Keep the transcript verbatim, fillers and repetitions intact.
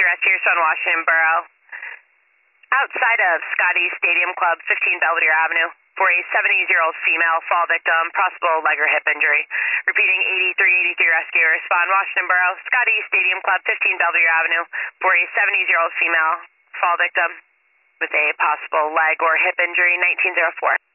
rescuers on Washington Borough. Outside of Scotty Stadium Club, fifteen Belvedere Avenue, for a seventy-year-old female fall victim, possible leg or hip injury. Repeating, eighty-three eighty-three rescue, respond Washington Borough, Scotty Stadium Club, fifteen Belvedere Avenue, for a seventy-year-old female fall victim with a possible leg or hip injury, nineteen oh four.